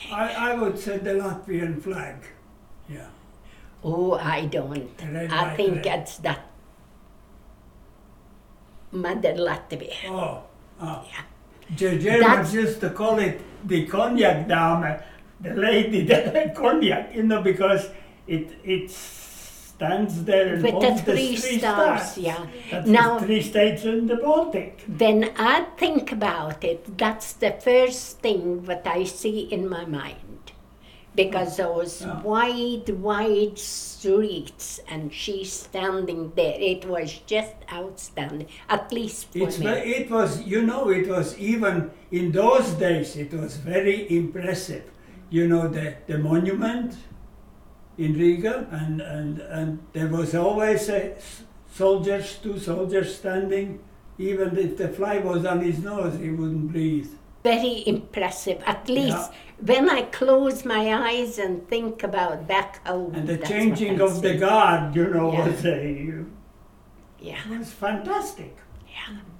I would say the Latvian flag. Yeah. Oh, I don't. Red, I white, think red. it's that Mother Latvia. Oh. Yeah. The Germans used to call it the cognac dame, the lady, the cognac, because it stands there and With the holds three stars, yeah. That's Now- the 3 states in the Baltic. When I think about it, that's the first thing that I see in my mind. Because those Yeah. wide streets and she's standing there, it was just outstanding, at least for me. It was even in those days, it was very impressive. The monument in Riga, and there was always two soldiers standing. Even if the fly was on his nose, he wouldn't breathe. Very impressive, at least when I close my eyes and think about back home. And the that's changing what I of the see. guard, Yeah. was Yeah, was fantastic. yeah.